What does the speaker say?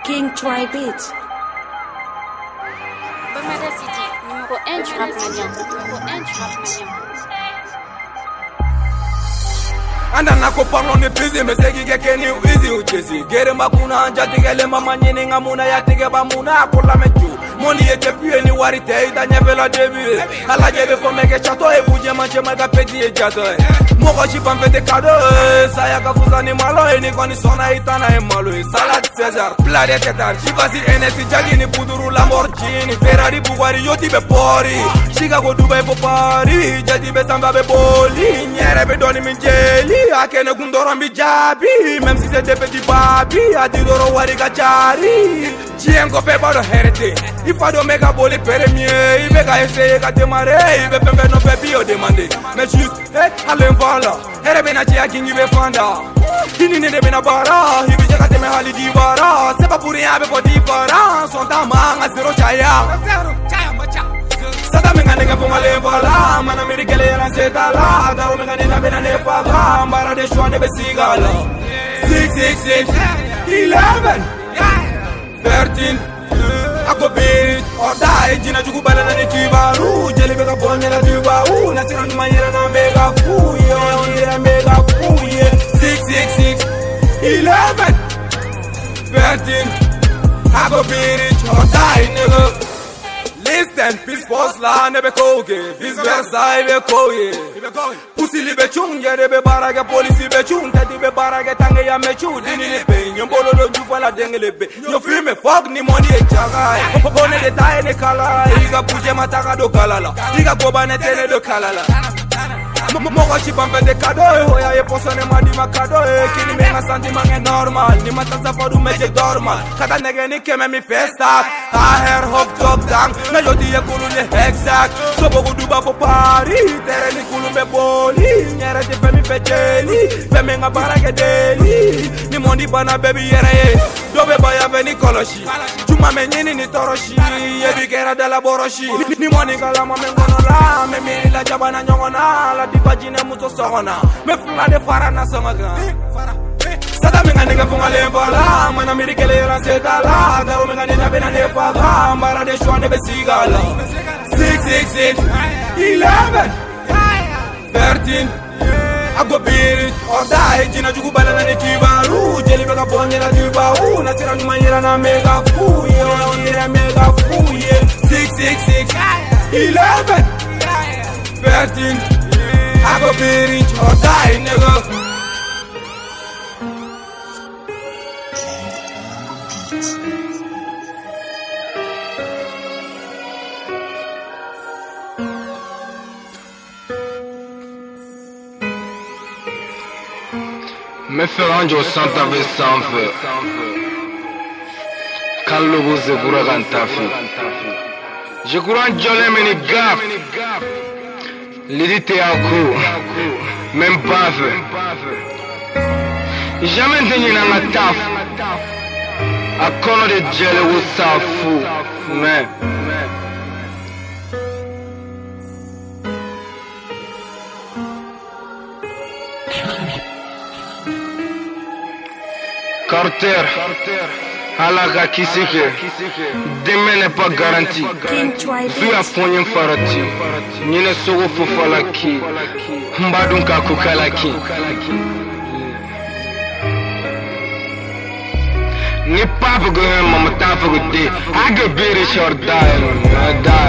King Try Beats. Bamada City, numéro 1 du rap malien. Andana ko parlo ne busy me segi ke keni easy uchesi gere makuna anja tigele mama nyene ngamuna ya tige ba muna kola meju moni ete pie ni warite ida nyevela debi ala jebe fo meke chato e buje manche maga peti e jato moko chipa mfete kado saya ka fuzani malo e ni koni sona itana e malo salad Cesar plade tetar chivasi NS jagi ni buduru Lamborghini Ferrari Bugatti yoti be pori Chicago Dubai po Paris jadi be samba be boli nyere be doni minjeli akene kundoro mbijabi même si c'est des petits babi adidoro wari gachari chiengo pe bado herete ifado mega boli premier ibeka essayer ka démarrer ibe pembe no pe bio demander mais juste allez voilà herebe na chia kingi be fanda ini ne be na bara ibi jaka teme hali divara c'est pas pour rien avec votre différence on t'a manga zero chaya macha Sada menga nega ponga le voila mana mirikele yana setala daro menga nena bena ne faga mbara de shwane be sigala 666 11 13 ako beat or die jina jugu bala na tibaru jeli be ka bonye na tibaru na sira nduma yera na mega fu yo yera mega fu 666 11 13 ako beat or die nigga Listen, peace force la nebe koge, vice versa ibe koye. Pussy libe chung, ye debe barage police ibe chung, tedi be barage tange ya mechu, dini libe, nyombolo lo jufa la denge libe. Yo filme fuck ni money e chaga, popone de tae ne kala, iga puje mataka do kalala, iga goba ne tene do kalala. Moko chipa mfende kado, hoya ye posone madima kado, kini menga santi mange normal, ni matanza fodu meje dormal, kata nege ni keme mi festa, hair hop top dang, na yoti ye kulu ni exact, sobo kuduba fo pari, tere ni kulu me boli, nyere te femi fecheli, femi nga barage deli, ni mondi bana baby yere ye, dobe baya veni koloshi, chuma menyini ni toroshi, ye bikera de la boroshi, ni moni kalama mengono la, me miri la jabana nyongona, la vagina muto sogona me fula de farana songa sada menga nega funga le voila mana mirikele yana setala daro menga nena bena ne faga mbara de shwane be sigala 666 11 13 ako beat or die jina jugu bala na tibaru jeli be ka bonye na tibaru na sira nduma yera na mega fu yo yera mega fu 666 11 13 I go be rich or die, nigga. Me ferranjo santa ve sanfe Kallo buze kura kantafi Je kuran jole meni gaf L'idée à coup, même pas fait. Jamais tenu dans la taf. À cause de gel ou ça fou, mais. Carter. Alaga kisike demain n'est pas garanti Vu à fonyen farati Nine sogo fufalaki Mbadunka kukalaki Ni papu go mama tafu go de I go beat it short die